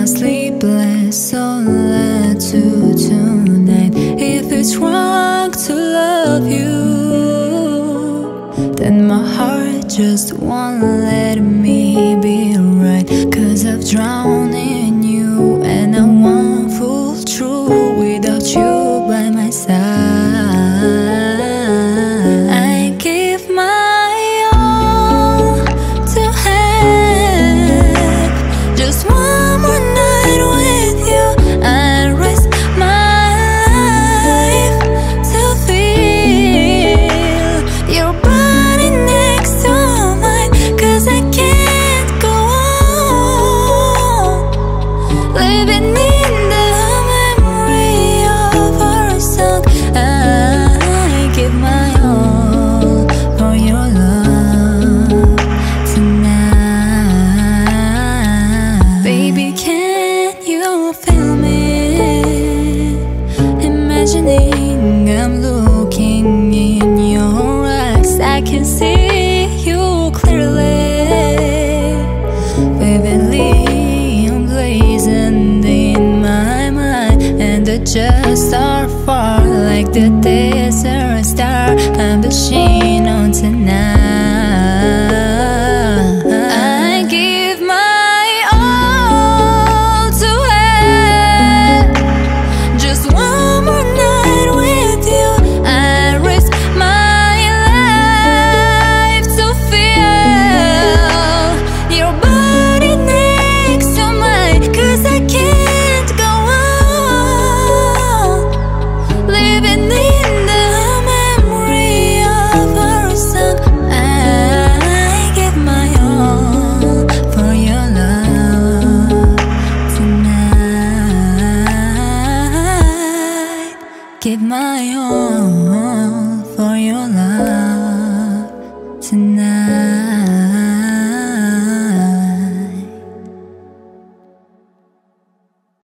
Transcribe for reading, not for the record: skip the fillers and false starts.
sleepless solitude tonight. If it's wrong to love you, then my heart just won't let me be right. 'Cause I've drowned in you and I won't fall through without you by my side. I give my all to have just one more night with you. I risk my life to feel your body next to mine. 'Cause I can't go on living in the memory of our song. I give my all for your love tonight. Baby, can you feel me? Imagining I'm looking in your eyes, I can see you clearly, vividly emblazoned in my mind. And the just are far like the desert star I'm blushing on tonight. I give my all to have just one more night with you. I risk my life to feel your body next to mine. 'Cause I can't go on living in the memory of our song. I give my all for your love tonight. Give my